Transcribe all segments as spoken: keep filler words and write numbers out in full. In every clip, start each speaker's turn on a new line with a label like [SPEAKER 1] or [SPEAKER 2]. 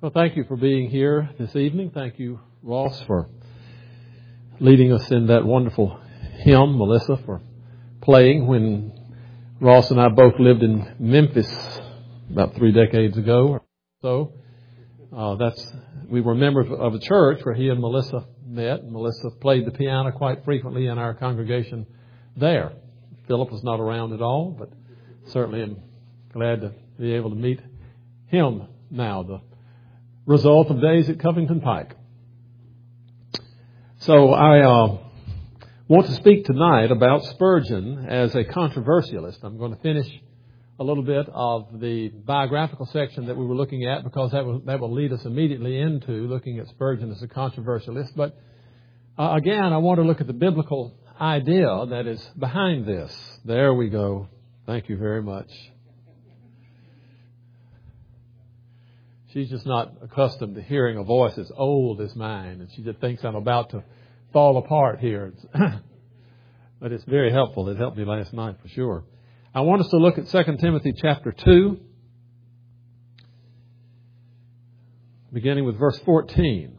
[SPEAKER 1] Well, thank you for being here this evening. Thank you, Ross, for leading us in that wonderful hymn, Melissa, for playing when Ross and I both lived in Memphis about three decades ago or so. Uh, that's we were members of a church where he and Melissa met, and Melissa played the piano quite frequently in our congregation there. Philip was not around at all, but certainly am glad to be able to meet him now, the result of days at Covington Pike. So I uh, want to speak tonight about Spurgeon as a controversialist. I'm going to finish a little bit of the biographical section that we were looking at because that will, that will lead us immediately into looking at Spurgeon as a controversialist. But uh, again, I want to look at the biblical idea that is behind this. There we go. Thank you very much. She's just not accustomed to hearing a voice as old as mine, and she just thinks I'm about to fall apart here. But it's very helpful. It helped me last night for sure. I want us to look at Second Timothy chapter two, beginning with verse fourteen.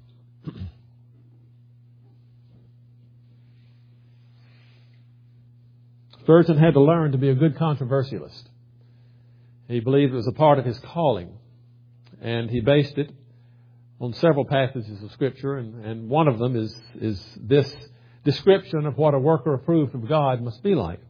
[SPEAKER 1] Spurgeon had to learn to be a good controversialist. He believed it was a part of his calling. And he based it on several passages of Scripture, and, and one of them is, is this description of what a worker approved of God must be like.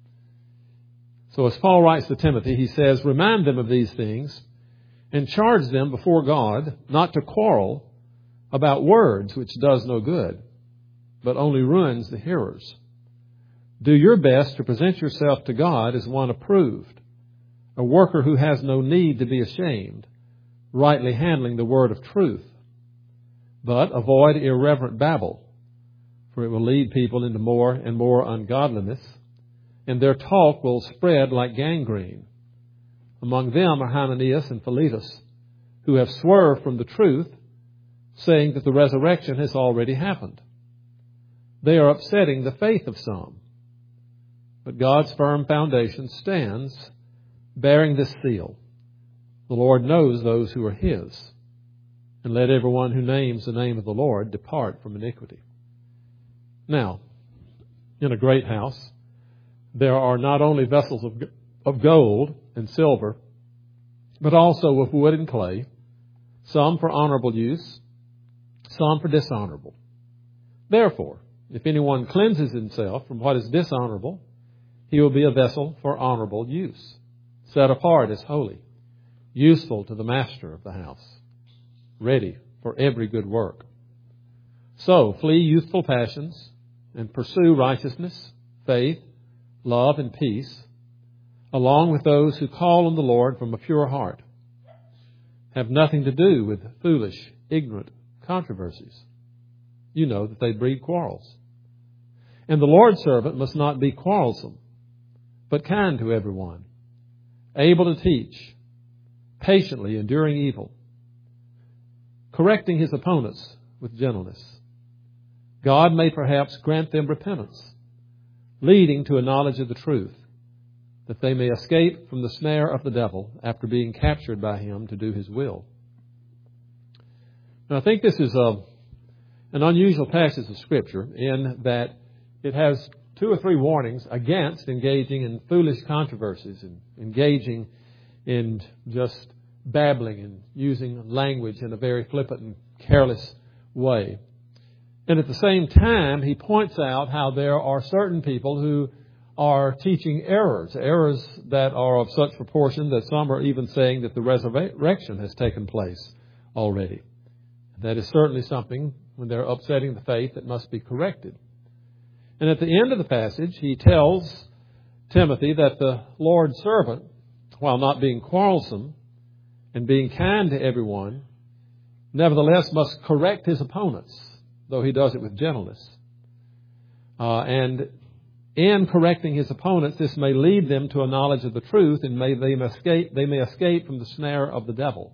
[SPEAKER 1] So as Paul writes to Timothy, he says, "Remind them of these things and charge them before God not to quarrel about words which does no good, but only ruins the hearers. Do your best to present yourself to God as one approved, a worker who has no need to be ashamed, rightly handling the word of truth. But avoid irreverent babble, for it will lead people into more and more ungodliness, and their talk will spread like gangrene. Among them are Hymenaeus and Philetus, who have swerved from the truth, saying that the resurrection has already happened. They are upsetting the faith of some. But God's firm foundation stands, bearing this seal: the Lord knows those who are His. And let everyone who names the name of the Lord depart from iniquity." Now, in a great house, there are not only vessels of, of gold and silver, but also of wood and clay, some for honorable use, some for dishonorable. Therefore, if anyone cleanses himself from what is dishonorable, he will be a vessel for honorable use, set apart as holy, useful to the master of the house, ready for every good work. So flee youthful passions and pursue righteousness, faith, love, and peace, along with those who call on the Lord from a pure heart. Have nothing to do with foolish, ignorant controversies. You know that they breed quarrels. And the Lord's servant must not be quarrelsome, but kind to everyone, able to teach, patiently enduring evil, correcting his opponents with gentleness. God may perhaps grant them repentance, leading to a knowledge of the truth, that they may escape from the snare of the devil after being captured by him to do his will. Now, I think this is a, an unusual passage of Scripture in that it has two or three warnings against engaging in foolish controversies and engaging in just babbling and using language in a very flippant and careless way. And at the same time, he points out how there are certain people who are teaching errors, errors that are of such proportion that some are even saying that the resurrection has taken place already. That is certainly something, when they're upsetting the faith, that must be corrected. And at the end of the passage, he tells Timothy that the Lord's servant, while not being quarrelsome and being kind to everyone, nevertheless must correct his opponents, though he does it with gentleness. Uh, and in correcting his opponents, this may lead them to a knowledge of the truth, and may they may escape, they may escape from the snare of the devil.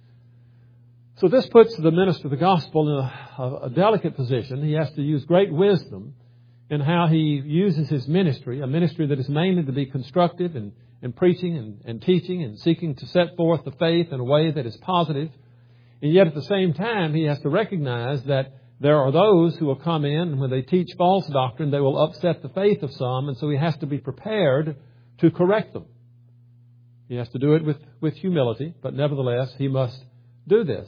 [SPEAKER 1] So this puts the minister of the gospel in a, a, a delicate position. He has to use great wisdom in how he uses his ministry, a ministry that is mainly to be constructive and, and preaching and, and teaching and seeking to set forth the faith in a way that is positive And yet at the same time, he has to recognize that there are those who will come in, and when they teach false doctrine, they will upset the faith of some, and so he has to be prepared to correct them. He has to do it with, with humility, but nevertheless, he must do this.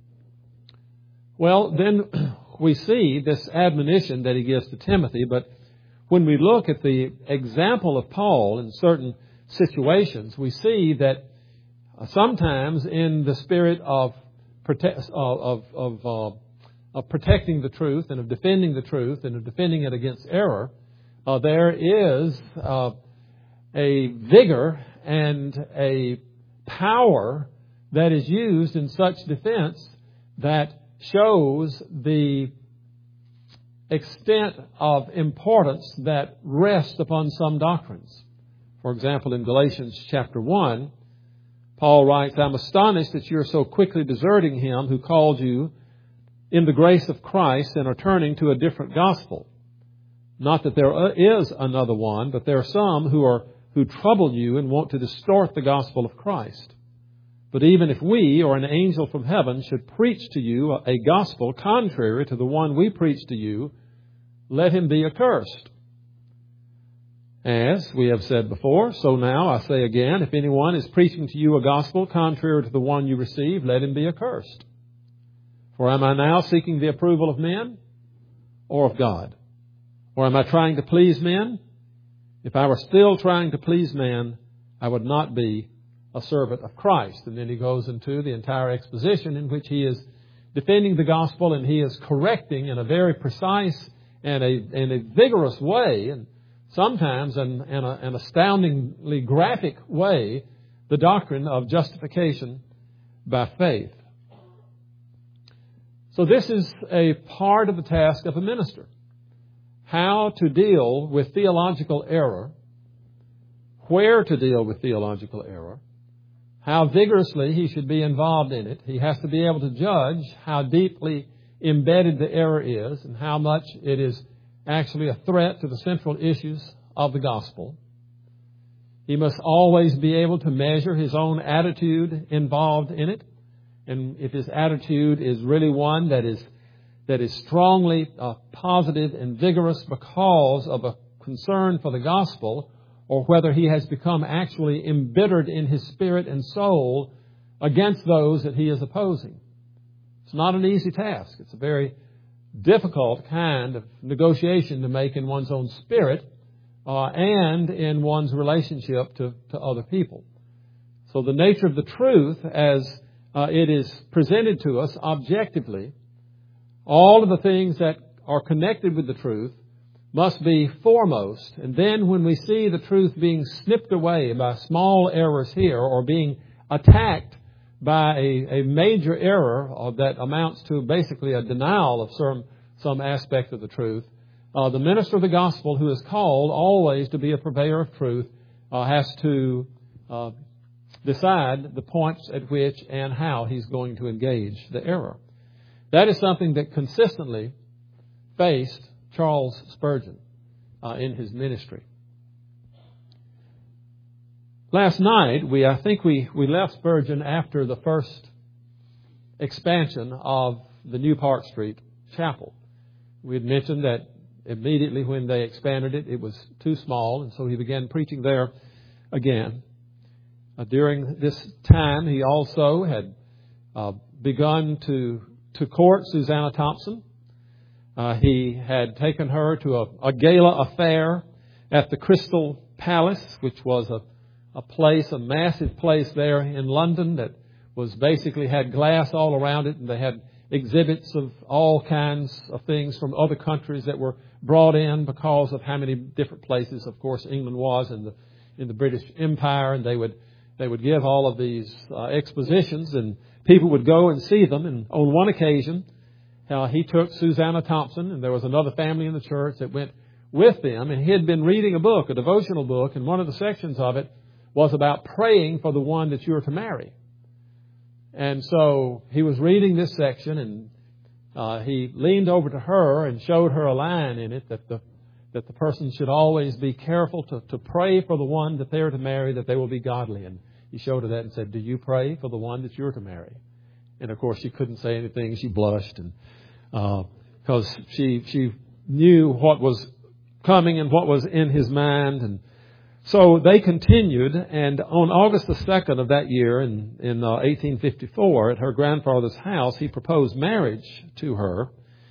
[SPEAKER 1] Well, then we see this admonition that he gives to Timothy, but when we look at the example of Paul in certain situations, we see that sometimes in the spirit of prote- of of, uh, of protecting the truth and of defending the truth and of defending it against error, uh, there is uh, a vigor and a power that is used in such defense that shows the extent of importance that rests upon some doctrines. For example, in Galatians chapter one, Paul writes, I'm astonished that you are so quickly deserting him who called you in the grace of Christ and are turning to a different gospel. Not that there is another one, but there are some who are who trouble you and want to distort the gospel of Christ. But even if we or an angel from heaven should preach to you a gospel contrary to the one we preach to you, let him be accursed. As we have said before, so now I say again, if anyone is preaching to you a gospel contrary to the one you received, let him be accursed. For am I now seeking the approval of men or of God? Or am I trying to please men? If I were still trying to please man, I would not be a servant of Christ. And then he goes into the entire exposition in which he is defending the gospel and he is correcting in a very precise and a, and a vigorous way, and sometimes in, in a, an astoundingly graphic way, the doctrine of justification by faith. So this is a part of the task of a minister. How to deal with theological error, where to deal with theological error, how vigorously he should be involved in it. He has to be able to judge how deeply embedded the error is and how much it is actually a threat to the central issues of the gospel. He must always be able to measure his own attitude involved in it. And if his attitude is really one that is that is strongly uh, positive and vigorous because of a concern for the gospel, or whether he has become actually embittered in his spirit and soul against those that he is opposing. It's not an easy task. It's a very difficult kind of negotiation to make in one's own spirit uh, and in one's relationship to, to other people. So the nature of the truth as uh, it is presented to us objectively, all of the things that are connected with the truth must be foremost. And then when we see the truth being snipped away by small errors here or being attacked by a, a major error that amounts to basically a denial of some, some aspect of the truth, uh, the minister of the gospel who is called always to be a purveyor of truth uh, has to uh, decide the points at which and how he's going to engage the error. That is something that consistently faced Charles Spurgeon uh, in his ministry. Last night, we I think we, we left Spurgeon after the first expansion of the New Park Street Chapel. We had mentioned that immediately when they expanded it, it was too small, and so he began preaching there again. Uh, during this time, he also had uh, begun to to court Susanna Thompson. Uh, he had taken her to a, a gala affair at the Crystal Palace, which was a, a place, a massive place there in London that was basically had glass all around it, and they had exhibits of all kinds of things from other countries that were brought in because of how many different places, of course, England was in the in the British Empire, and they would they would give all of these uh, expositions, and people would go and see them. And on one occasion, uh, he took Susanna Thompson, and there was another family in the church that went with them, and he had been reading a book, a devotional book, and one of the sections of it was about praying for the one that you are to marry. And so he was reading this section, and uh, he leaned over to her and showed her a line in it that the that the person should always be careful to, to pray for the one that they are to marry, that they will be godly. And he showed her that and said, do you pray for the one that you're to marry? And of course, she couldn't say anything. She blushed, and because uh, she she knew what was coming and what was in his mind. And so they continued. And on August the second of that year, in in uh, eighteen fifty-four, at her grandfather's house, he proposed marriage to her.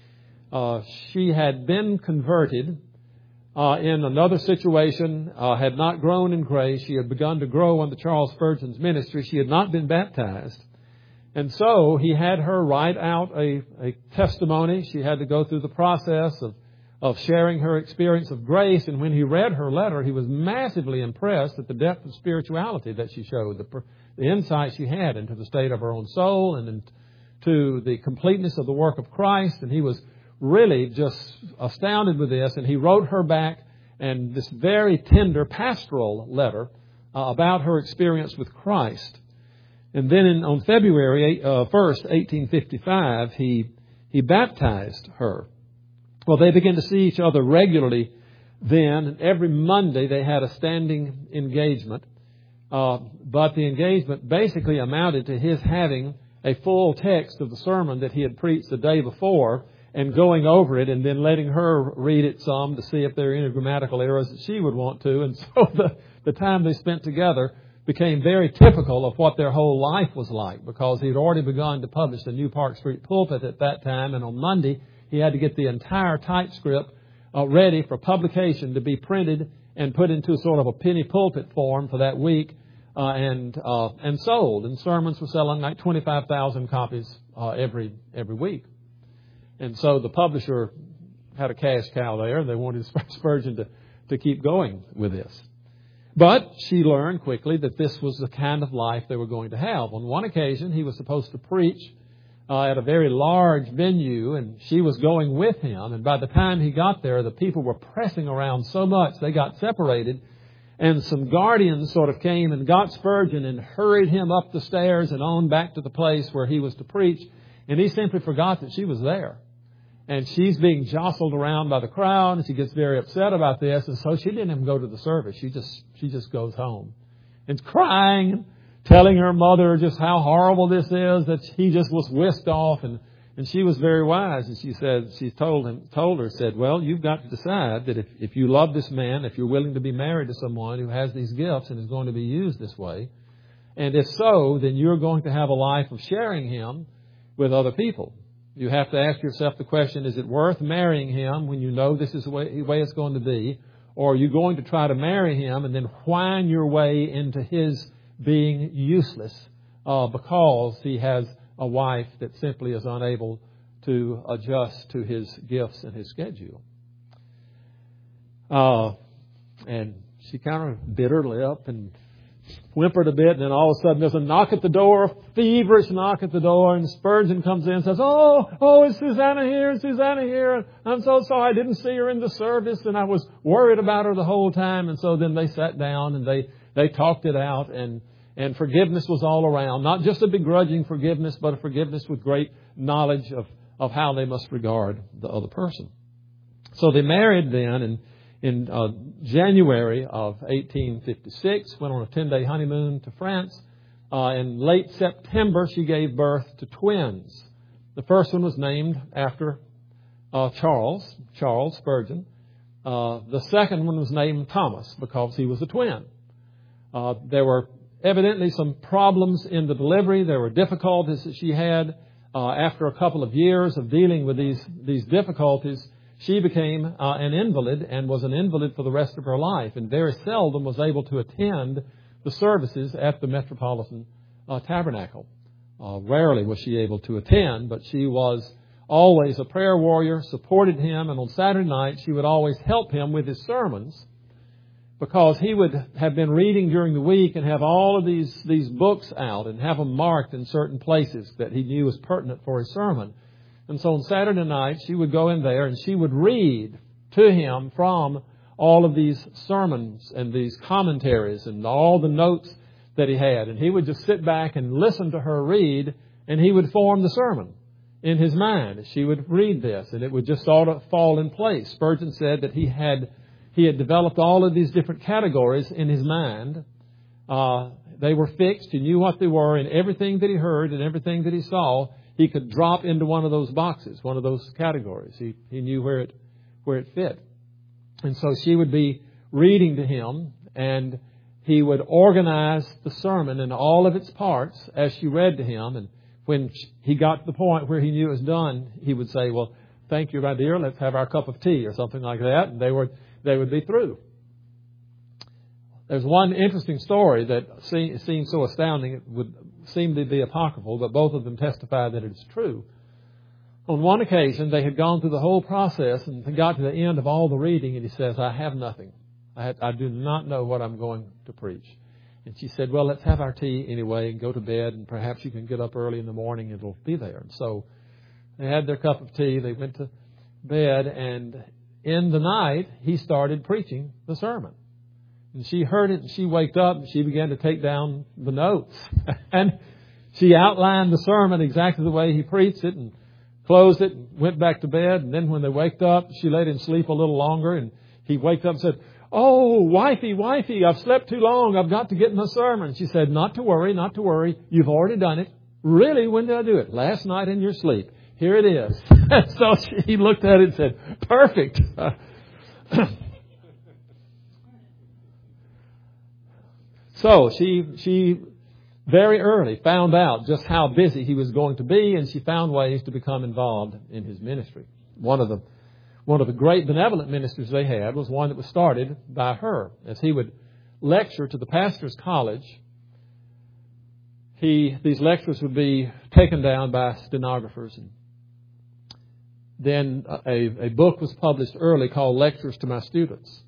[SPEAKER 1] Uh, she had been converted uh, in another situation, uh, had not grown in grace. She had begun to grow under Charles Spurgeon's ministry. She had not been baptized. And so he had her write out a, a testimony. She had to go through the process of, of sharing her experience of grace. And when he read her letter, he was massively impressed at the depth of spirituality that she showed, the, the insight she had into the state of her own soul and into the completeness of the work of Christ. And he was really just astounded with this. And he wrote her back and this very tender pastoral letter uh, about her experience with Christ. And then in, on February uh, first, eighteen fifty-five, he he baptized her. Well, they began to see each other regularly then. And every Monday they had a standing engagement. Uh, but the engagement basically amounted to his having a full text of the sermon that he had preached the day before and going over it and then letting her read it some to see if there are any grammatical errors that she would want to. And so the, the time they spent together became very typical of what their whole life was like, because he had already begun to publish the New Park Street Pulpit at that time, and on Monday he had to get the entire typescript uh, ready for publication to be printed and put into sort of a penny pulpit form for that week uh, and uh, and sold. And sermons were selling like twenty-five thousand copies uh, every every week. And so the publisher had a cash cow there, and they wanted Spurgeon to, to keep going with this. But she learned quickly that this was the kind of life they were going to have. On one occasion, he was supposed to preach uh, at a very large venue, and she was going with him. And by the time he got there, the people were pressing around so much, they got separated. And some guardians sort of came and got Spurgeon and hurried him up the stairs and on back to the place where he was to preach. And he simply forgot that she was there. And she's being jostled around by the crowd, and she gets very upset about this. And so she didn't even go to the service. She just she just goes home and crying, telling her mother just how horrible this is, that he just was whisked off. And, and she was very wise. And she said, she told him, told her, said, well, you've got to decide that if, if you love this man, if you're willing to be married to someone who has these gifts and is going to be used this way, and if so, then you're going to have a life of sharing him with other people. You have to ask yourself the question, is it worth marrying him when you know this is the way, the way it's going to be? Or are you going to try to marry him and then whine your way into his being useless uh, because he has a wife that simply is unable to adjust to his gifts and his schedule? Uh, and she kind of bit her lip and whimpered a bit, and then all of a sudden there's a knock at the door, a feverish knock at the door, and Spurgeon comes in and says, oh, oh, is Susanna here? Is Susanna here? I'm so sorry, I didn't see her in the service, and I was worried about her the whole time. And so then they sat down and they, they talked it out, and, and forgiveness was all around. Not just a begrudging forgiveness, but a forgiveness with great knowledge of, of how they must regard the other person. So they married then, and in uh, January of eighteen fifty-six, went on a ten-day honeymoon to France. Uh, in late September, she gave birth to twins. The first one was named after uh, Charles, Charles Spurgeon. Uh, the second one was named Thomas because he was a twin. Uh, there were evidently some problems in the delivery. There were difficulties that she had. Uh, after a couple of years of dealing with these, these difficulties, she became uh, an invalid and was an invalid for the rest of her life, and very seldom was able to attend the services at the Metropolitan uh, Tabernacle. Uh, rarely was she able to attend, but she was always a prayer warrior, supported him, and on Saturday night she would always help him with his sermons, because he would have been reading during the week and have all of these, these books out and have them marked in certain places that he knew was pertinent for his sermon. And so on Saturday night, she would go in there and she would read to him from all of these sermons and these commentaries and all the notes that he had. And he would just sit back and listen to her read, and he would form the sermon in his mind. She would read this, and it would just sort of fall in place. Spurgeon said that he had he had developed all of these different categories in his mind uh, they were fixed. He knew what they were, and everything that he heard and everything that he saw, he could drop into one of those boxes, one of those categories. He he knew where it where it fit. And so she would be reading to him, and he would organize the sermon in all of its parts as she read to him. And when he got to the point where he knew it was done, he would say, "Well, thank you, my dear. Let's have our cup of tea," or something like that. And they would they would be through. There's one interesting story that seems so astounding it would seem to be apocryphal, but both of them testify that it's true. On one occasion, they had gone through the whole process and they got to the end of all the reading, and he says, "I have nothing. I, had, I do not know what I'm going to preach." And she said, "Well, let's have our tea anyway and go to bed, and perhaps you can get up early in the morning and it'll be there." And so they had their cup of tea, they went to bed, and in the night, he started preaching the sermon. And she heard it, and she waked up, and she began to take down the notes. And she outlined the sermon exactly the way he preached it, and closed it, and went back to bed. And then when they waked up, she let him sleep a little longer, and he waked up and said, "Oh, wifey, wifey, I've slept too long. I've got to get my sermon." She said, "Not to worry, not to worry. You've already done it." "Really? When did I do it?" "Last night in your sleep. Here it is." So she, he looked at it and said, "Perfect." So she she very early found out just how busy he was going to be, and she found ways to become involved in his ministry. One of the one of the great benevolent ministries they had was one that was started by her. As he would lecture to the pastor's college, he these lectures would be taken down by stenographers. And then a, a book was published early called Lectures to My Students.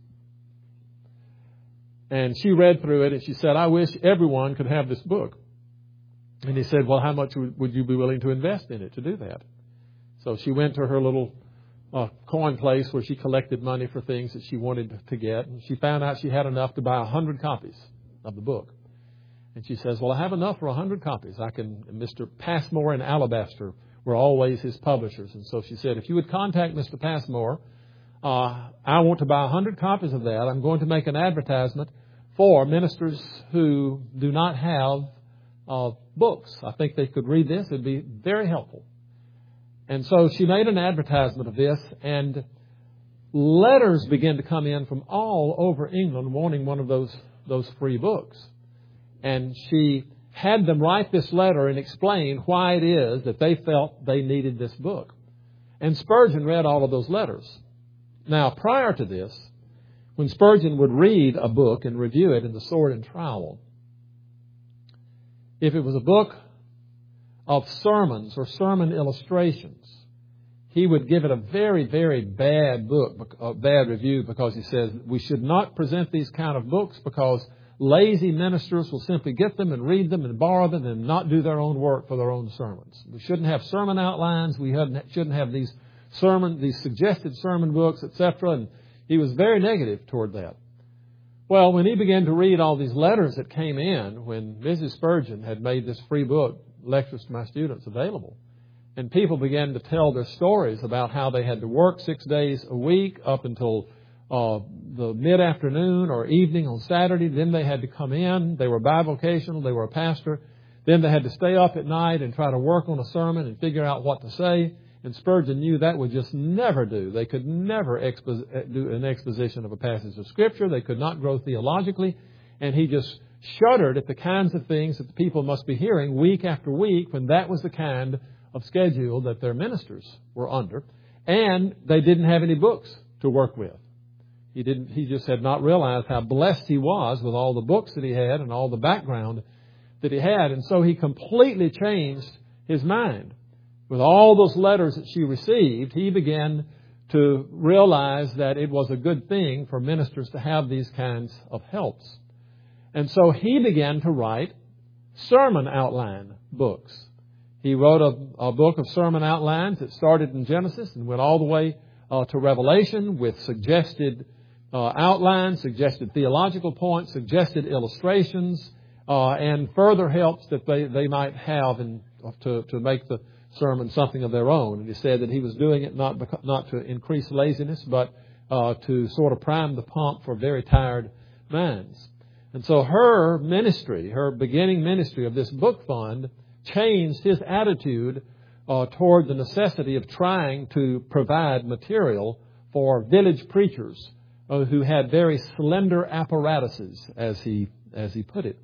[SPEAKER 1] And she read through it, and she said, "I wish everyone could have this book." And he said, "Well, how much would you be willing to invest in it to do that?" So she went to her little uh, coin place where she collected money for things that she wanted to get. And she found out she had enough to buy a hundred copies of the book. And she says, "Well, I have enough for a hundred copies. I can." And Mister Passmore and Alabaster were always his publishers. And so she said, "If you would contact Mister Passmore, uh, I want to buy a hundred copies of that. I'm going to make an advertisement for ministers who do not have uh, books. I think they could read this. It would be very helpful." And so she made an advertisement of this, and letters began to come in from all over England wanting one of those those free books. And she had them write this letter and explain why it is that they felt they needed this book. And Spurgeon read all of those letters. Now, prior to this, when Spurgeon would read a book and review it in the Sword and Trowel, if it was a book of sermons or sermon illustrations, he would give it a very, very bad book, a bad review, because he says we should not present these kind of books because lazy ministers will simply get them and read them and borrow them and not do their own work for their own sermons. We shouldn't have sermon outlines. We shouldn't have these sermon, these suggested sermon books, et cetera. And he was very negative toward that. Well, when he began to read all these letters that came in when Missus Spurgeon had made this free book, Lectures to My Students, available, and people began to tell their stories about how they had to work six days a week up until uh, the mid-afternoon or evening on Saturday. Then they had to come in. They were bivocational. They were a pastor. Then they had to stay up at night and try to work on a sermon and figure out what to say. And Spurgeon knew that would just never do. They could never expo- do an exposition of a passage of Scripture. They could not grow theologically. And he just shuddered at the kinds of things that the people must be hearing week after week when that was the kind of schedule that their ministers were under. And they didn't have any books to work with. He didn't. He just had not realized how blessed he was with all the books that he had and all the background that he had. And so he completely changed his mind. With all those letters that she received, he began to realize that it was a good thing for ministers to have these kinds of helps. And so he began to write sermon outline books. He wrote a, a book of sermon outlines that started in Genesis and went all the way uh, to Revelation with suggested uh, outlines, suggested theological points, suggested illustrations, uh, and further helps that they, they might have in, to, to make the sermon something of their own. And he said that he was doing it not because, not to increase laziness, but uh, to sort of prime the pump for very tired minds. And so her ministry, her beginning ministry of this book fund, changed his attitude uh, toward the necessity of trying to provide material for village preachers uh, who had very slender apparatuses, as he as he put it.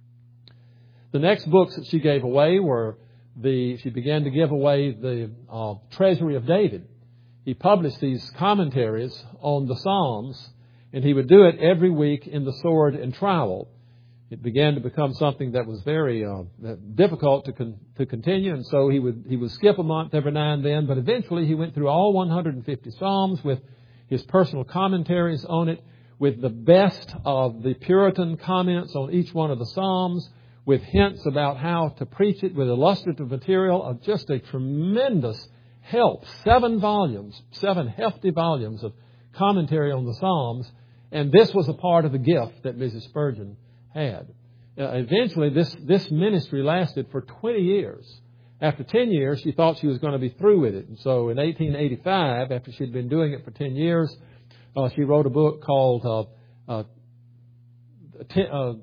[SPEAKER 1] The next books that she gave away were the, she began to give away the uh, Treasury of David. He published these commentaries on the Psalms, and he would do it every week in the Sword and Trowel. It began to become something that was very uh, difficult to con- to continue, and so he would he would skip a month every now and then. But eventually, he went through all one hundred fifty Psalms with his personal commentaries on it, with the best of the Puritan comments on each one of the Psalms, with hints about how to preach it, with illustrative material of just a tremendous help. Seven volumes, seven hefty volumes of commentary on the Psalms, and this was a part of the gift that Missus Spurgeon had. Uh, eventually, this, this ministry lasted for twenty years. After ten years, she thought she was going to be through with it. And so in eighteen eighty-five, after she'd been doing it for ten years, uh, she wrote a book called uh, uh, ten, uh,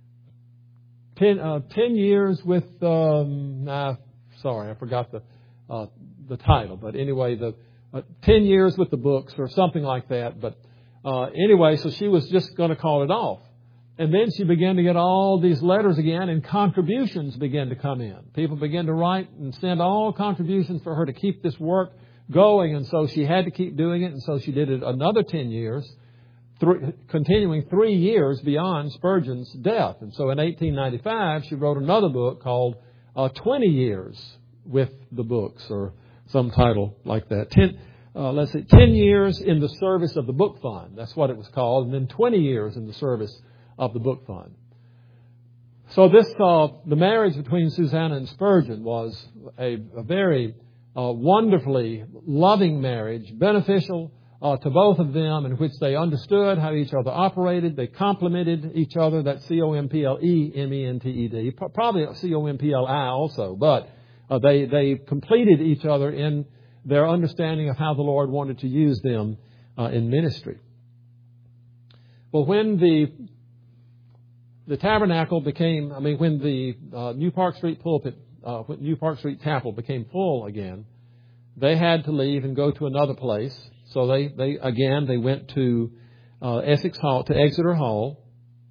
[SPEAKER 1] ten, uh, ten Years with... Um, nah, sorry, I forgot the uh, the title. But anyway, the uh, ten Years with the Books or something like that. But uh, anyway, so she was just going to call it off. And then she began to get all these letters again, and contributions began to come in. People began to write and send all contributions for her to keep this work going, and so she had to keep doing it, and so she did it another ten years, th- continuing three years beyond Spurgeon's death. And so in eighteen ninety-five, she wrote another book called uh, twenty Years with the Books, or some title like that. Ten, uh, let's see, ten Years in the Service of the Book Fund. That's what it was called. And then twenty Years in the Service of the Book Fund. So this, uh, the marriage between Susanna and Spurgeon was a, a very uh, wonderfully loving marriage, beneficial uh, to both of them, in which they understood how each other operated. They complemented each other. That's C O M P L E M E N T E D. Probably C O M P L I also, but uh, they, they completed each other in their understanding of how the Lord wanted to use them uh, in ministry. Well, when the The tabernacle became, I mean, when the uh, New Park Street pulpit, uh, when New Park Street chapel became full again, they had to leave and go to another place. So they, they again, they went to uh, Essex Hall, to Exeter Hall.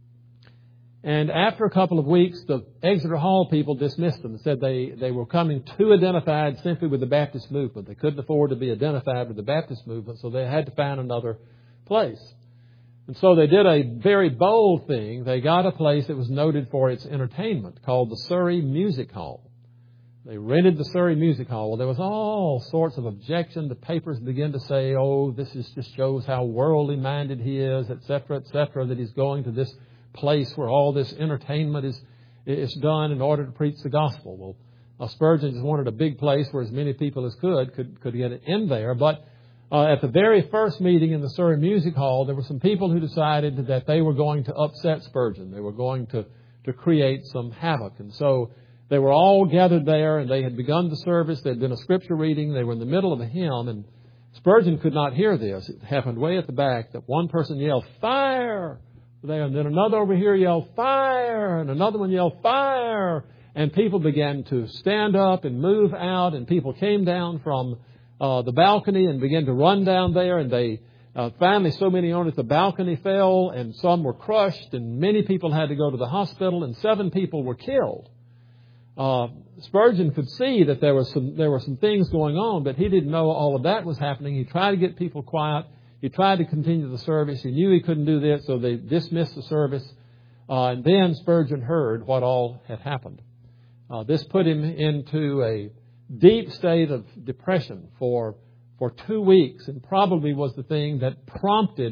[SPEAKER 1] And after a couple of weeks, the Exeter Hall people dismissed them and said they, they were coming too identified simply with the Baptist movement. They couldn't afford to be identified with the Baptist movement, so they had to find another place. And so they did a very bold thing. They got a place that was noted for its entertainment called the Surrey Music Hall. They rented the Surrey Music Hall. Well, there was all sorts of objection. The papers began to say, oh, this is, just shows how worldly minded he is, et cetera, et cetera, that he's going to this place where all this entertainment is, is done in order to preach the gospel. Well, uh, Spurgeon just wanted a big place where as many people as could could, could get in there. But Uh, at the very first meeting in the Surrey Music Hall, there were some people who decided that they were going to upset Spurgeon. They were going to, to create some havoc. And so they were all gathered there, and they had begun the service. There had been a scripture reading. They were in the middle of a hymn, and Spurgeon could not hear this. It happened way at the back that one person yelled, "Fire!" there, and then another over here yelled, "Fire!" and another one yelled, "Fire!" And people began to stand up and move out, and people came down from Uh, the balcony and began to run down there, and they uh, finally, so many on it, the balcony fell, and some were crushed, and many people had to go to the hospital, and seven people were killed. Uh, Spurgeon could see that there was some there were some things going on, but he didn't know all of that was happening. He tried to get people quiet. He tried to continue the service. He knew he couldn't do this, so they dismissed the service. Uh, and then Spurgeon heard what all had happened. Uh, this put him into a deep state of depression for for two weeks, and probably was the thing that prompted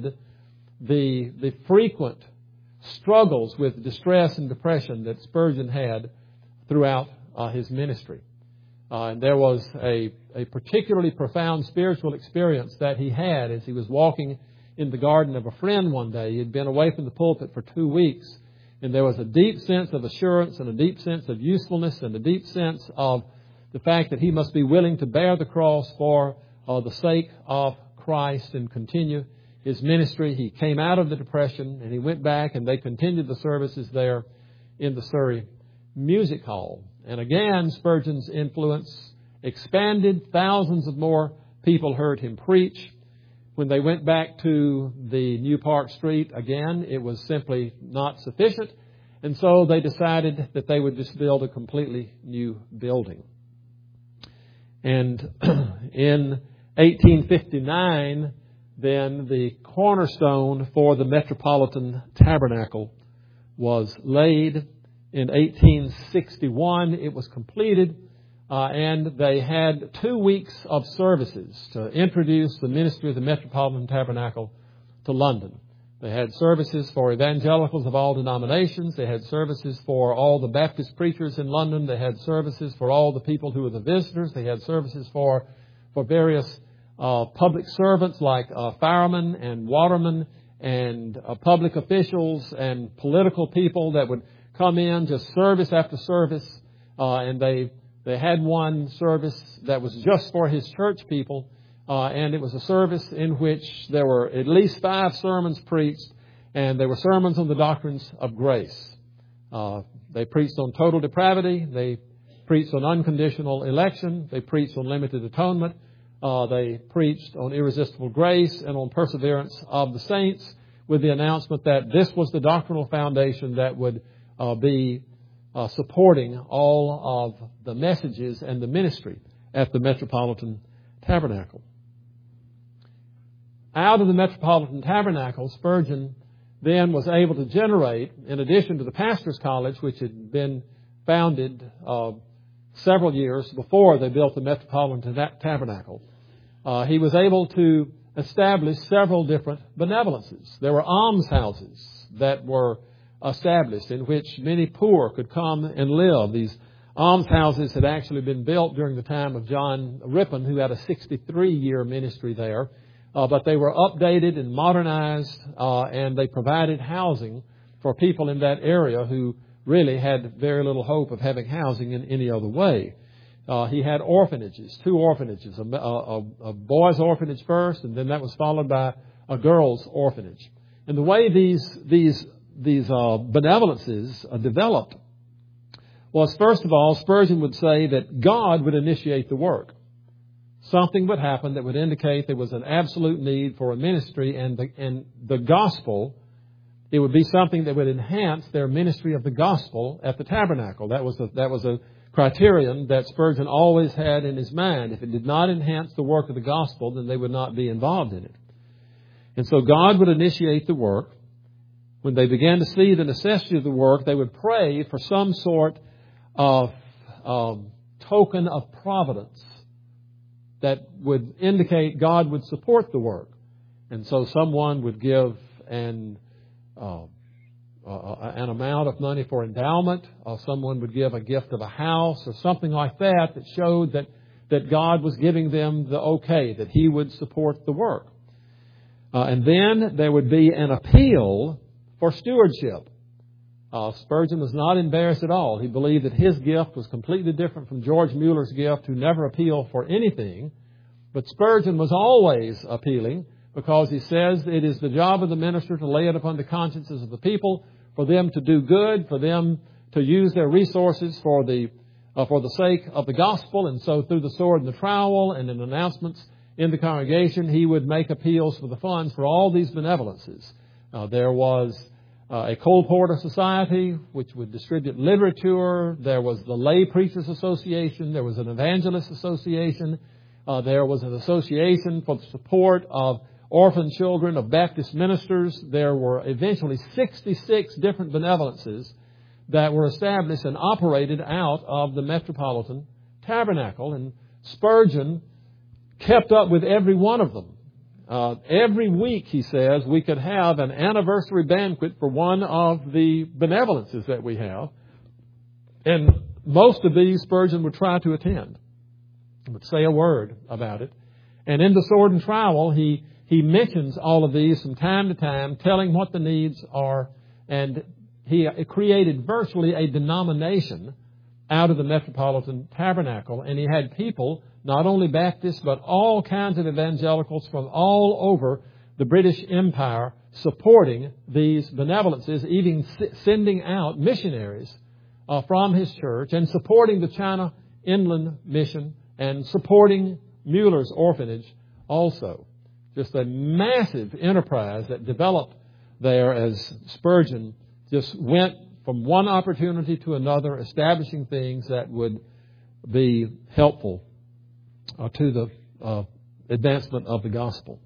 [SPEAKER 1] the the frequent struggles with distress and depression that Spurgeon had throughout uh, his ministry. Uh, and there was a, a particularly profound spiritual experience that he had as he was walking in the garden of a friend one day. He had been away from the pulpit for two weeks, and there was a deep sense of assurance and a deep sense of usefulness and a deep sense of the fact that he must be willing to bear the cross for uh, the sake of Christ and continue his ministry. He came out of the Depression and he went back, and they continued the services there in the Surrey Music Hall. And again, Spurgeon's influence expanded. Thousands of more people heard him preach. When they went back to the New Park Street again, it was simply not sufficient. And so they decided that they would just build a completely new building. And in eighteen fifty-nine, then the cornerstone for the Metropolitan Tabernacle was laid. In eighteen sixty-one, it was completed, uh, and they had two weeks of services to introduce the ministry of the Metropolitan Tabernacle to London. They had services for evangelicals of all denominations. They had services for all the Baptist preachers in London. They had services for all the people who were the visitors. They had services for for various uh, public servants like uh, firemen and watermen and uh, public officials and political people that would come in just service after service. Uh, and they they had one service that was just for his church people. Uh, and it was a service in which there were at least five sermons preached, and they were sermons on the doctrines of grace. Uh, they preached on total depravity. They preached on unconditional election. They preached on limited atonement. Uh, they preached on irresistible grace and on perseverance of the saints, with the announcement that this was the doctrinal foundation that would uh, be uh, supporting all of the messages and the ministry at the Metropolitan Tabernacle. Out of the Metropolitan Tabernacle, Spurgeon then was able to generate, in addition to the Pastor's College, which had been founded uh, several years before they built the Metropolitan Tabernacle, uh, he was able to establish several different benevolences. There were almshouses that were established in which many poor could come and live. These almshouses had actually been built during the time of John Rippon, who had a sixty-three year ministry there. Uh, but they were updated and modernized, uh, and they provided housing for people in that area who really had very little hope of having housing in any other way. Uh, he had orphanages, two orphanages, a, a, a boys' orphanage first, and then that was followed by a girls' orphanage. And the way these these these uh, benevolences uh, developed was, first of all, Spurgeon would say that God would initiate the work. Something would happen that would indicate there was an absolute need for a ministry, and the, and the gospel, it would be something that would enhance their ministry of the gospel at the tabernacle. That was a, that was a criterion that Spurgeon always had in his mind. If it did not enhance the work of the gospel, then they would not be involved in it. And so God would initiate the work. When they began to see the necessity of the work, they would pray for some sort of um, token of providence that would indicate God would support the work. And so someone would give an, uh, uh, an amount of money for endowment, or someone would give a gift of a house or something like that that showed that, that God was giving them the okay, that He would support the work. Uh, and then there would be an appeal for stewardship. Uh, Spurgeon was not embarrassed at all. He believed that his gift was completely different from George Mueller's gift, who never appealed for anything. But Spurgeon was always appealing, because he says it is the job of the minister to lay it upon the consciences of the people, for them to do good, for them to use their resources for the uh, for the sake of the gospel. And so through the sword and the trowel and in announcements in the congregation, he would make appeals for the funds for all these benevolences. Uh, there was Uh, a Cole Porter Society, which would distribute literature. There was the Lay Preachers Association. There was an Evangelist Association. Uh, there was an association for the support of orphan children of Baptist ministers. There were eventually sixty-six different benevolences that were established and operated out of the Metropolitan Tabernacle. And Spurgeon kept up with every one of them. Uh, every week, he says, we could have an anniversary banquet for one of the benevolences that we have. And most of these Spurgeon would try to attend, would say a word about it. And in the Sword and Trowel, he, he mentions all of these from time to time, telling what the needs are. And he created virtually a denomination out of the Metropolitan Tabernacle. And he had people, not only Baptists, but all kinds of evangelicals from all over the British Empire supporting these benevolences, even sending out missionaries uh, from his church and supporting the China Inland Mission and supporting Mueller's orphanage also. Just a massive enterprise that developed there as Spurgeon just went from one opportunity to another, establishing things that would be helpful uh, to the uh, advancement of the gospel.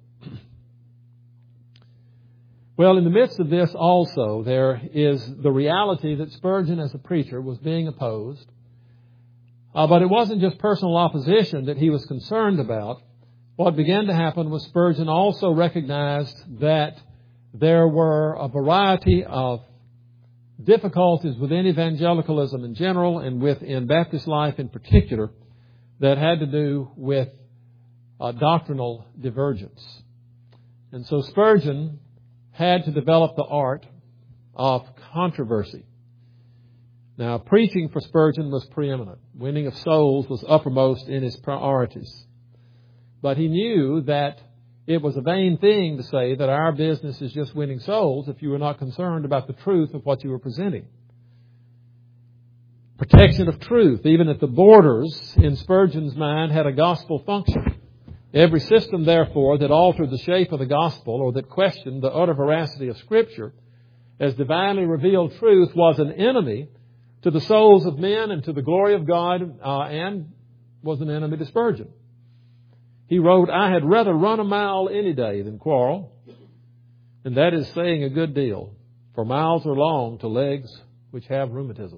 [SPEAKER 1] Well, in the midst of this also, there is the reality that Spurgeon as a preacher was being opposed. Uh, but it wasn't just personal opposition that he was concerned about. What began to happen was Spurgeon also recognized that there were a variety of difficulties within evangelicalism in general and within Baptist life in particular that had to do with uh, doctrinal divergence. And so Spurgeon had to develop the art of controversy. Now, preaching for Spurgeon was preeminent. Winning of souls was uppermost in his priorities. But he knew that it was a vain thing to say that our business is just winning souls if you were not concerned about the truth of what you were presenting. Protection of truth, even at the borders, in Spurgeon's mind, had a gospel function. Every system, therefore, that altered the shape of the gospel or that questioned the utter veracity of Scripture as divinely revealed truth was an enemy to the souls of men and to the glory of God, uh, and was an enemy to Spurgeon. He wrote, "I had rather run a mile any day than quarrel." And that is saying a good deal, for miles are long to legs which have rheumatism.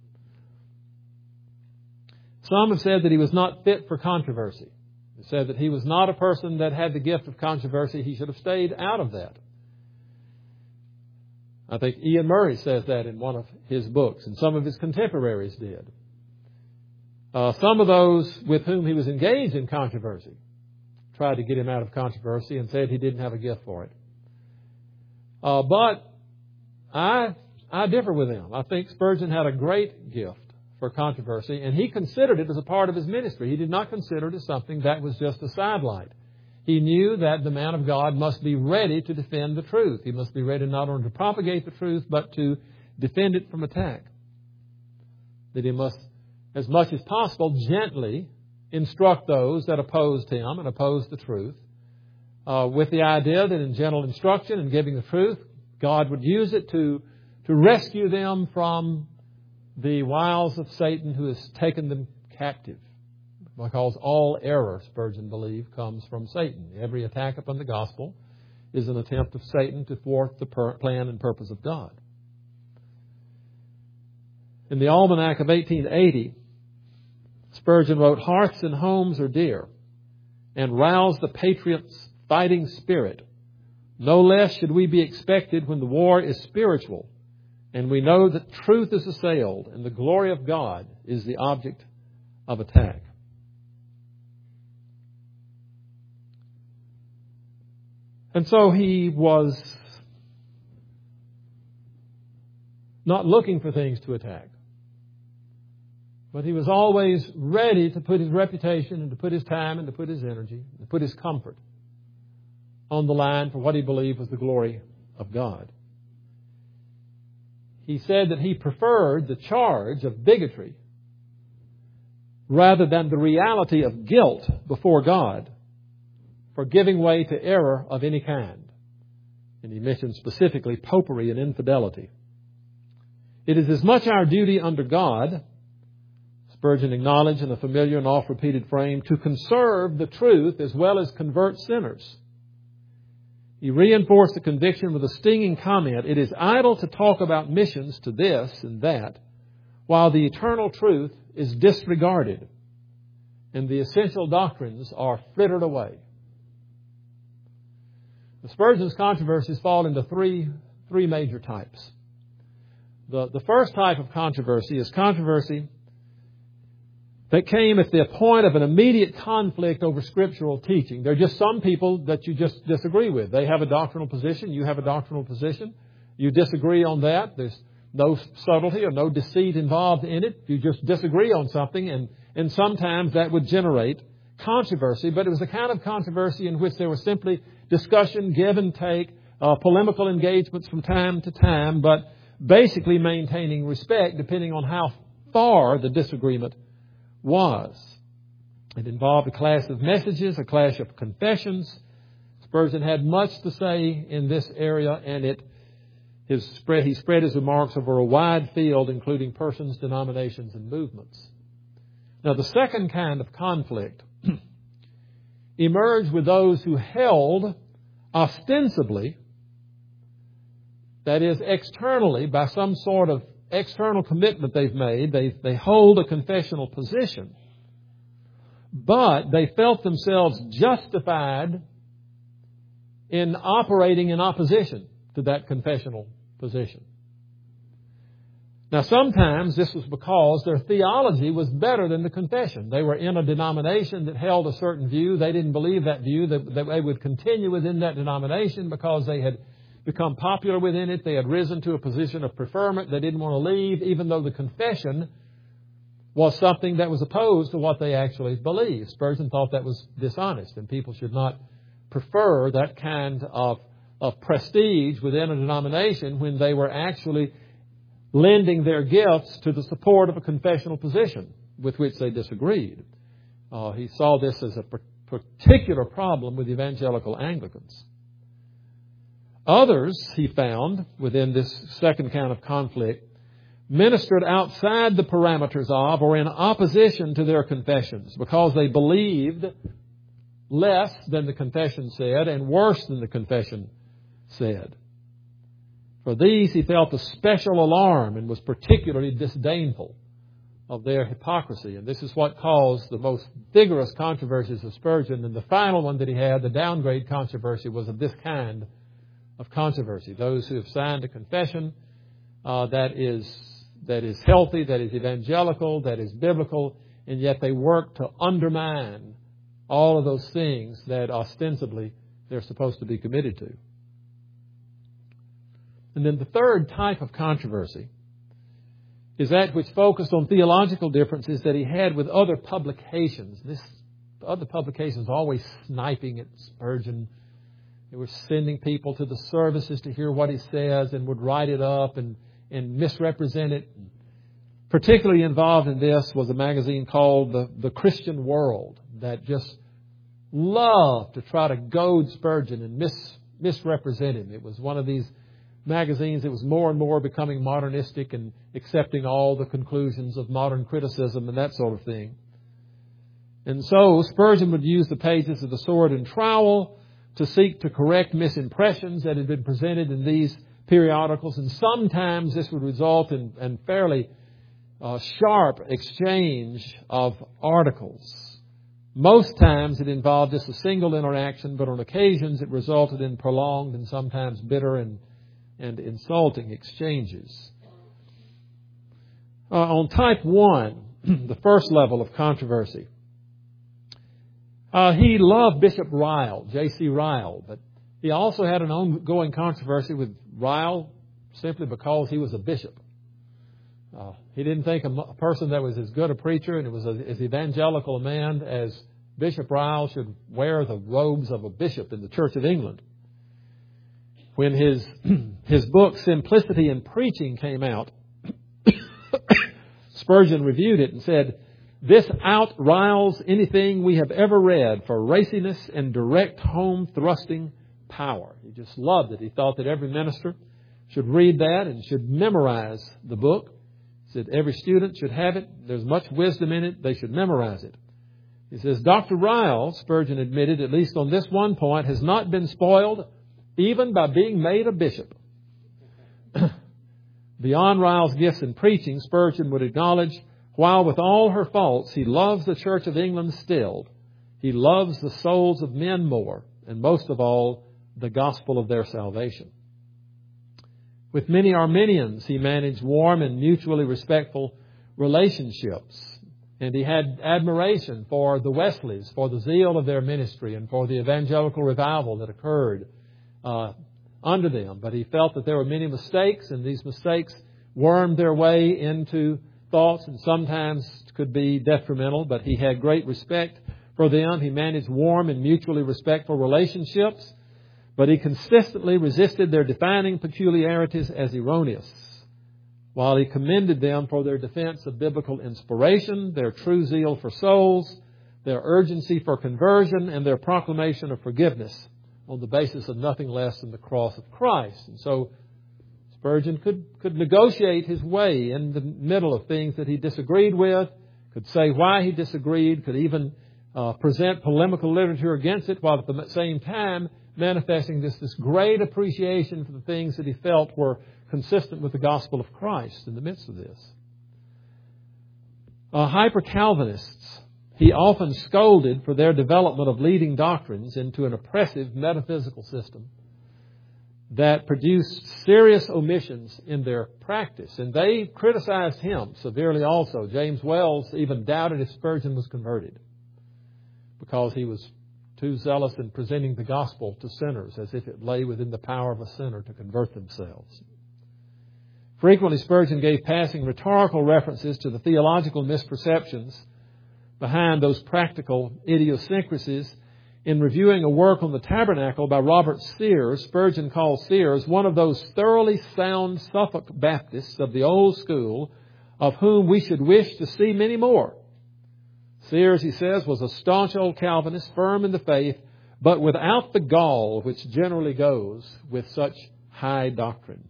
[SPEAKER 1] Some have said that he was not fit for controversy. They said that he was not a person that had the gift of controversy. He should have stayed out of that. I think Ian Murray says that in one of his books, and some of his contemporaries did. Uh, some of those with whom he was engaged in controversy tried to get him out of controversy and said he didn't have a gift for it. Uh, but I I differ with them. I think Spurgeon had a great gift for controversy, and he considered it as a part of his ministry. He did not consider it as something that was just a sidelight. He knew that the man of God must be ready to defend the truth. He must be ready not only to propagate the truth, but to defend it from attack. That he must, as much as possible, gently instruct those that opposed him and opposed the truth, uh, with the idea that in gentle instruction and giving the truth, God would use it to, to rescue them from the wiles of Satan who has taken them captive. Because all error, Spurgeon believed, comes from Satan. Every attack upon the gospel is an attempt of Satan to thwart the per- plan and purpose of God. In the Almanac of eighteen eighty, Spurgeon wrote, "Hearths and homes are dear, and rouse the patriot's fighting spirit. No less should we be expected when the war is spiritual, and we know that truth is assailed, and the glory of God is the object of attack." And so he was not looking for things to attack. But he was always ready to put his reputation and to put his time and to put his energy and to put his comfort on the line for what he believed was the glory of God. He said that he preferred the charge of bigotry rather than the reality of guilt before God for giving way to error of any kind. And he mentioned specifically popery and infidelity. It is as much our duty under God, Spurgeon acknowledged in a familiar and oft-repeated frame, to conserve the truth as well as convert sinners. He reinforced the conviction with a stinging comment, "It is idle to talk about missions to this and that, while the eternal truth is disregarded and the essential doctrines are frittered away." The Spurgeon's controversies fall into three, three major types. The, the first type of controversy is controversy that came at the point of an immediate conflict over scriptural teaching. There are just some people that you just disagree with. They have a doctrinal position. You have a doctrinal position. You disagree on that. There's no subtlety or no deceit involved in it. You just disagree on something, and, and sometimes that would generate controversy, but it was the kind of controversy in which there was simply discussion, give and take, uh, polemical engagements from time to time, but basically maintaining respect depending on how far the disagreement was. It involved a clash of messages, a clash of confessions. Spurgeon had much to say in this area, and it his spread, he spread his remarks over a wide field, including persons, denominations, and movements. Now, the second kind of conflict emerged with those who held ostensibly, that is, externally, by some sort of external commitment they've made, they, they hold a confessional position, but they felt themselves justified in operating in opposition to that confessional position. Now, sometimes this was because their theology was better than the confession. They were in a denomination that held a certain view. They didn't believe that view. That they would continue within that denomination because they had become popular within it. They had risen to a position of preferment. They didn't want to leave, even though the confession was something that was opposed to what they actually believed. Spurgeon thought that was dishonest, and people should not prefer that kind of, of prestige within a denomination when they were actually lending their gifts to the support of a confessional position with which they disagreed. Uh, he saw this as a particular problem with evangelical Anglicans. Others, he found, within this second kind of conflict, ministered outside the parameters of or in opposition to their confessions because they believed less than the confession said and worse than the confession said. For these he felt a special alarm and was particularly disdainful of their hypocrisy. And this is what caused the most vigorous controversies of Spurgeon. And the final one that he had, the downgrade controversy, was of this kind of controversy. Those who have signed a confession uh, that is that is healthy, that is evangelical, that is biblical, and yet they work to undermine all of those things that ostensibly they're supposed to be committed to. And then the third type of controversy is that which focused on theological differences that he had with other publications. This other publications always sniping at Spurgeon. They were sending people to the services to hear what he says and would write it up and, and misrepresent it. Particularly involved in this was a magazine called The, the Christian World that just loved to try to goad Spurgeon and mis, misrepresent him. It was one of these magazines that was more and more becoming modernistic and accepting all the conclusions of modern criticism and that sort of thing. And so Spurgeon would use the pages of the Sword and Trowel to seek to correct misimpressions that had been presented in these periodicals. And sometimes this would result in, in fairly uh, sharp exchange of articles. Most times it involved just a single interaction, but on occasions it resulted in prolonged and sometimes bitter and, and insulting exchanges. Uh, on type one, the first level of controversy, Uh, he loved Bishop Ryle, J C Ryle, but he also had an ongoing controversy with Ryle simply because he was a bishop. Uh, he didn't think a, a person that was as good a preacher and was a, as evangelical a man as Bishop Ryle should wear the robes of a bishop in the Church of England. When his his book, Simplicity in Preaching, came out, Spurgeon reviewed it and said, "This out-riles anything we have ever read for raciness and direct home-thrusting power." He just loved it. He thought that every minister should read that and should memorize the book. He said every student should have it. There's much wisdom in it. They should memorize it. He says, Doctor Ryle, Spurgeon admitted, at least on this one point, has not been spoiled even by being made a bishop. Beyond Ryle's gifts in preaching, Spurgeon would acknowledge, while with all her faults, he loves the Church of England still, he loves the souls of men more, and most of all, the gospel of their salvation. With many Arminians, he managed warm and mutually respectful relationships, and he had admiration for the Wesleys, for the zeal of their ministry, and for the evangelical revival that occurred uh, under them. But he felt that there were many mistakes, and these mistakes wormed their way into thoughts and sometimes could be detrimental, but he had great respect For them, he managed warm and mutually respectful relationships, but he consistently resisted their defining peculiarities as erroneous, while he commended them for their defense of biblical inspiration, their true zeal for souls, their urgency for conversion, and their proclamation of forgiveness on the basis of nothing less than the cross of Christ. And so Spurgeon could, could negotiate his way in the middle of things that he disagreed with, could say why he disagreed, could even uh, present polemical literature against it, while at the same time manifesting this, this great appreciation for the things that he felt were consistent with the gospel of Christ in the midst of this. Uh, Hyper-Calvinists, he often scolded for their development of leading doctrines into an oppressive metaphysical system that produced serious omissions in their practice. And they criticized him severely also. James Wells even doubted if Spurgeon was converted because he was too zealous in presenting the gospel to sinners as if it lay within the power of a sinner to convert themselves. Frequently, Spurgeon gave passing rhetorical references to the theological misperceptions behind those practical idiosyncrasies. In reviewing a work on the tabernacle by Robert Sears, Spurgeon called Sears one of those thoroughly sound Suffolk Baptists of the old school, of whom we should wish to see many more. Sears, he says, was a staunch old Calvinist, firm in the faith, but without the gall which generally goes with such high doctrine.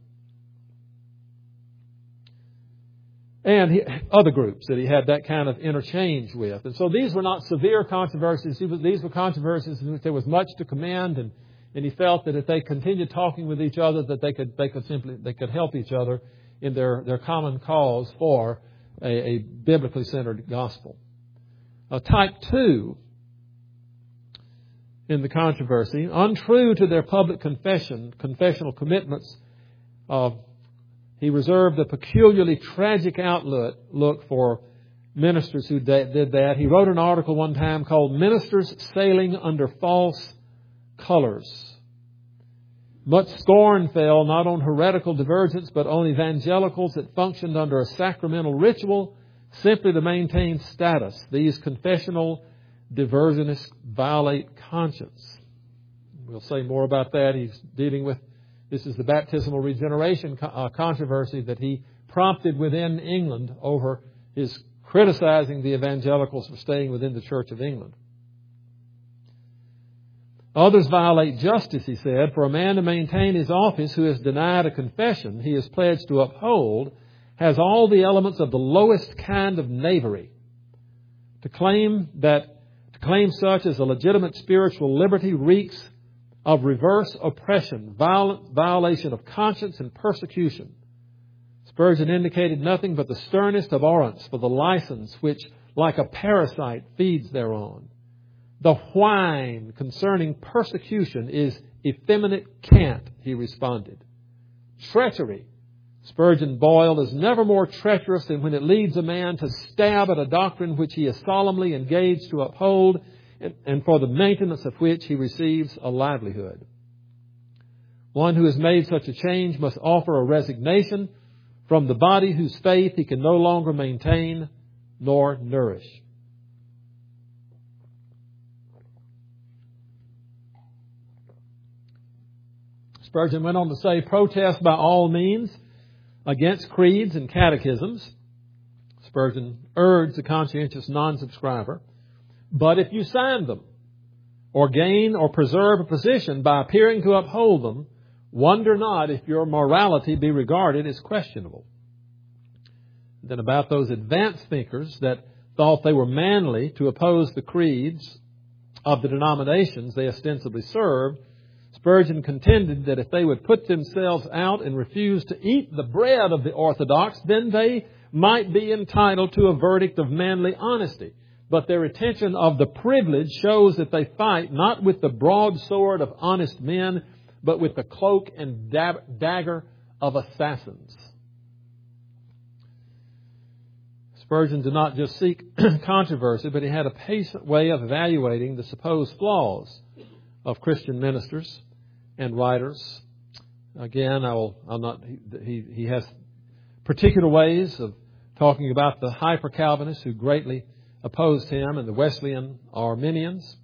[SPEAKER 1] And he, other groups that he had that kind of interchange with. And so these were not severe controversies. These were controversies in which there was much to commend, and, and he felt that if they continued talking with each other, that they could they could simply they could help each other in their, their common cause for a, a biblically centered gospel. Uh, type two in the controversy, untrue to their public confession, confessional commitments, uh, he reserved a peculiarly tragic outlook look for ministers who did that. He wrote an article one time called "Ministers Sailing Under False Colors." Much scorn fell not on heretical divergence, but on evangelicals that functioned under a sacramental ritual simply to maintain status. These confessional diversionists violate conscience. We'll say more about that. He's dealing with, this is the baptismal regeneration uh, controversy that he prompted within England over his criticizing the evangelicals for staying within the Church of England. Others violate justice, he said. For a man to maintain his office who has denied a confession he is pledged to uphold has all the elements of the lowest kind of knavery. To claim that, to claim such as a legitimate spiritual liberty reeks of reverse oppression, violent violation of conscience, and persecution. Spurgeon indicated nothing but the sternest abhorrence for the license which, like a parasite, feeds thereon. The whine concerning persecution is effeminate cant, he responded. Treachery. Spurgeon Boyle is never more treacherous than when it leads a man to stab at a doctrine which he is solemnly engaged to uphold and for the maintenance of which he receives a livelihood. One who has made such a change must offer a resignation from the body whose faith he can no longer maintain nor nourish. Spurgeon went on to say, protest by all means against creeds and catechisms. Spurgeon urged the conscientious non-subscriber. But if you sign them, or gain or preserve a position by appearing to uphold them, wonder not if your morality be regarded as questionable. Then about those advanced thinkers that thought they were manly to oppose the creeds of the denominations they ostensibly served, Spurgeon contended that if they would put themselves out and refuse to eat the bread of the orthodox, then they might be entitled to a verdict of manly honesty. But their retention of the privilege shows that they fight not with the broadsword of honest men, but with the cloak and dab- dagger of assassins. Spurgeon did not just seek controversy, but he had a patient way of evaluating the supposed flaws of Christian ministers and writers. Again, I will, I'll not, he, he has particular ways of talking about the hyper-Calvinists who greatly opposed him and the Wesleyan Arminians.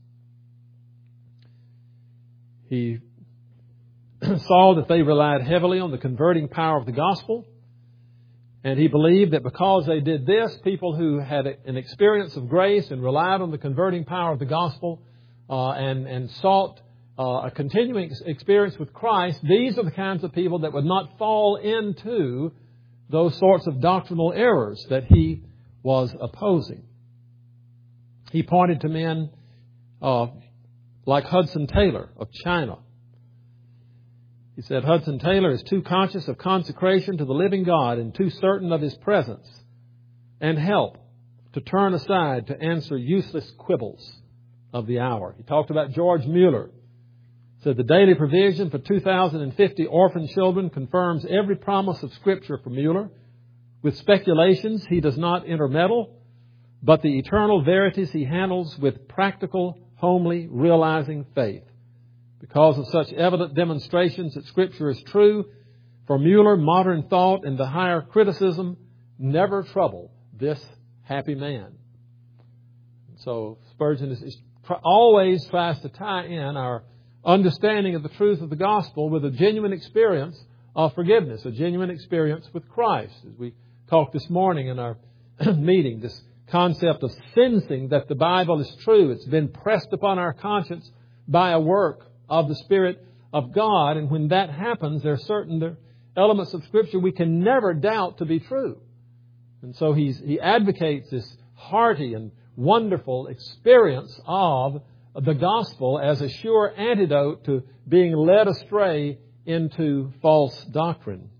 [SPEAKER 1] He saw that they relied heavily on the converting power of the gospel. And he believed that because they did this, people who had an experience of grace and relied on the converting power of the gospel uh, and, and sought uh, a continuing experience with Christ, these are the kinds of people that would not fall into those sorts of doctrinal errors that he was opposing. He pointed to men uh, like Hudson Taylor of China. He said, Hudson Taylor is too conscious of consecration to the living God and too certain of His presence and help to turn aside to answer useless quibbles of the hour. He talked about George Mueller. He said, the daily provision for two thousand fifty orphan children confirms every promise of Scripture for Mueller. With speculations, he does not intermeddle, but the eternal verities he handles with practical, homely, realizing faith. Because of such evident demonstrations that Scripture is true, for Mueller, modern thought and the higher criticism never trouble this happy man. So Spurgeon is, is, always tries to tie in our understanding of the truth of the gospel with a genuine experience of forgiveness, a genuine experience with Christ. As we talked this morning in our meeting, this concept of sensing that the Bible is true. It's been pressed upon our conscience by a work of the Spirit of God. And when that happens, there are certain elements of Scripture we can never doubt to be true. And so he's, he advocates this hearty and wonderful experience of the gospel as a sure antidote to being led astray into false doctrine.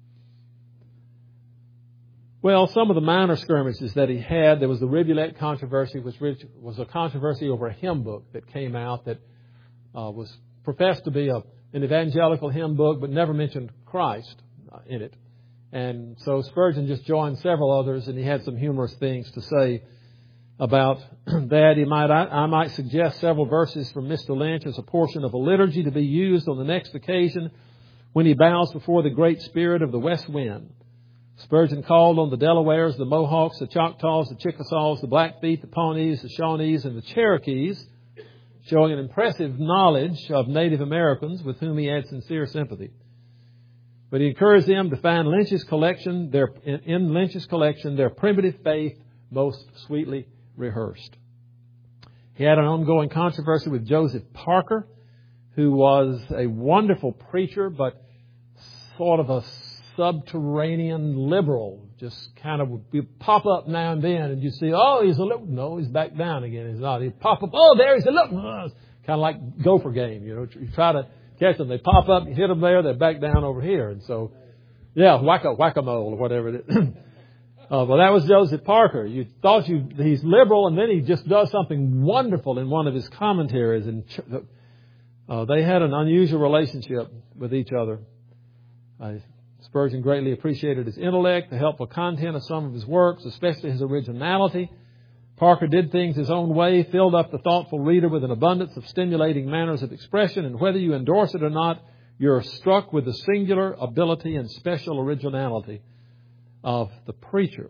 [SPEAKER 1] Well, some of the minor skirmishes that he had, there was the Rivulet controversy, which was a controversy over a hymn book that came out that uh, was professed to be a, an evangelical hymn book, but never mentioned Christ uh, in it. And so Spurgeon just joined several others, and he had some humorous things to say about that. He might, I, I might suggest several verses from Mister Lynch as a portion of a liturgy to be used on the next occasion when he bows before the great spirit of the west wind. Spurgeon called on the Delawares, the Mohawks, the Choctaws, the Chickasaws, the Blackfeet, the Pawnees, the Shawnees, and the Cherokees, showing an impressive knowledge of Native Americans with whom he had sincere sympathy. But he encouraged them to find Lynch's collection, their, in, in Lynch's collection, their primitive faith most sweetly rehearsed. He had an ongoing controversy with Joseph Parker, who was a wonderful preacher, but sort of a subterranean liberal. Just kind of would pop up now and then, and you see, oh, he's a liberal. No, he's back down again. He's not. He'd pop up, oh, there he's a liberal. Kind of like gopher game, you know. You try to catch them. They pop up, you hit them there, they're back down over here. And so, yeah, whack-a, whack-a-mole or whatever it is. Uh, well, that was Joseph Parker. You thought you he's liberal, and then he just does something wonderful in one of his commentaries. And uh, they had an unusual relationship with each other. Uh, Spurgeon greatly appreciated his intellect, the helpful content of some of his works, especially his originality. Parker did things his own way, filled up the thoughtful reader with an abundance of stimulating manners of expression, and whether you endorse it or not, you're struck with the singular ability and special originality of the preacher.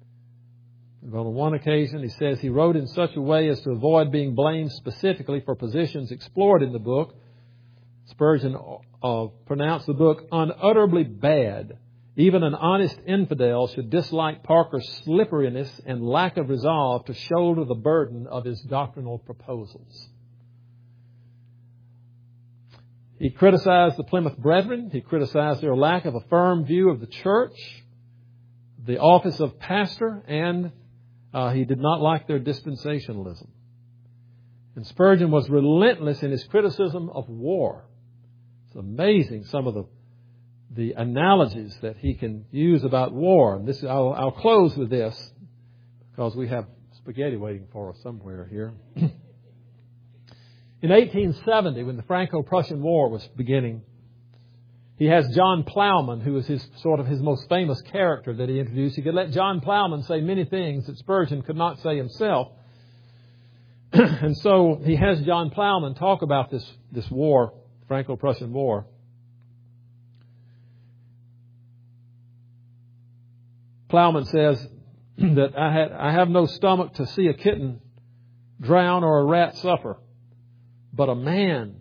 [SPEAKER 1] And on one occasion, he says he wrote in such a way as to avoid being blamed specifically for positions explored in the book. Spurgeon uh, pronounced the book unutterably bad. Even an honest infidel should dislike Parker's slipperiness and lack of resolve to shoulder the burden of his doctrinal proposals. He criticized the Plymouth Brethren. He criticized their lack of a firm view of the church, the office of pastor, and uh, he did not like their dispensationalism. And Spurgeon was relentless in his criticism of war. It's amazing some of the the analogies that he can use about war. And this, I'll, I'll close with this because we have spaghetti waiting for us somewhere here. In eighteen seventy, when the Franco-Prussian War was beginning, he has John Plowman, who was his sort of his most famous character that he introduced. He could let John Plowman say many things that Spurgeon could not say himself. And so he has John Plowman talk about this, this war, Franco-Prussian War. Plowman says, that I had I have no stomach to see a kitten drown or a rat suffer. But a man,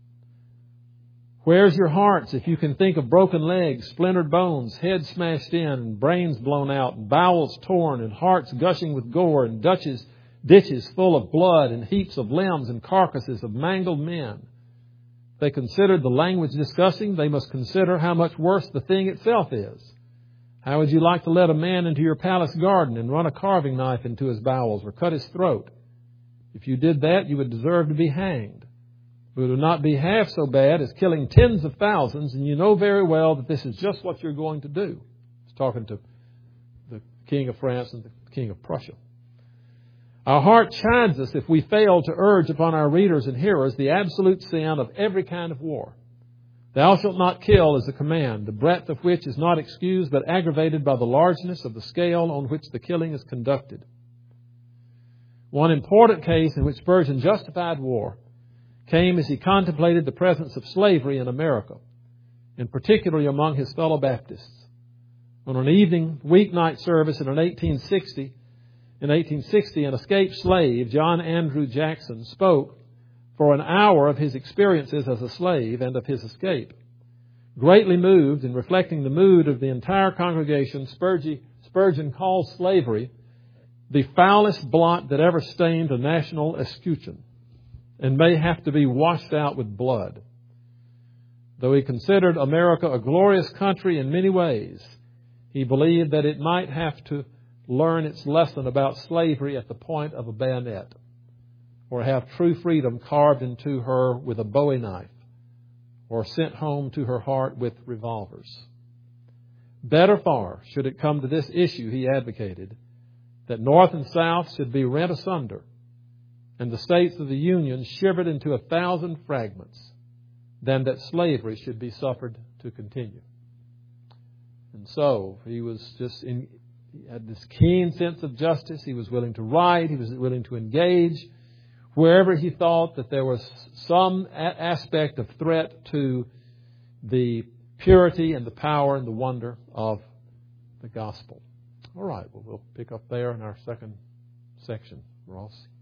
[SPEAKER 1] where's your hearts if you can think of broken legs, splintered bones, heads smashed in, and brains blown out, and bowels torn, and hearts gushing with gore, and ditches, ditches full of blood, and heaps of limbs and carcasses of mangled men? If they considered the language disgusting, they must consider how much worse the thing itself is. How would you like to let a man into your palace garden and run a carving knife into his bowels or cut his throat? If you did that, you would deserve to be hanged. It would not be half so bad as killing tens of thousands, and you know very well that this is just what you're going to do. He's talking to the King of France and the King of Prussia. Our heart chides us if we fail to urge upon our readers and hearers the absolute sin of every kind of war. Thou shalt not kill is a command, the breadth of which is not excused but aggravated by the largeness of the scale on which the killing is conducted. One important case in which Spurgeon justified war came as he contemplated the presence of slavery in America, and particularly among his fellow Baptists. On an evening weeknight service in an eighteen sixty, in eighteen sixty, an escaped slave, John Andrew Jackson, spoke for an hour of his experiences as a slave and of his escape. Greatly moved and reflecting the mood of the entire congregation, Spurgeon called slavery the foulest blot that ever stained a national escutcheon, and may have to be washed out with blood. Though he considered America a glorious country in many ways, he believed that it might have to learn its lesson about slavery at the point of a bayonet, or have true freedom carved into her with a bowie knife, or sent home to her heart with revolvers. Better far, should it come to this issue, he advocated, that North and South should be rent asunder, and the states of the Union shivered into a thousand fragments, than that slavery should be suffered to continue. And so he was just in, he had this keen sense of justice. He was willing to write. He was willing to engage wherever he thought that there was some a- aspect of threat to the purity and the power and the wonder of the gospel. All right, well, we'll pick up there in our second section, Ross.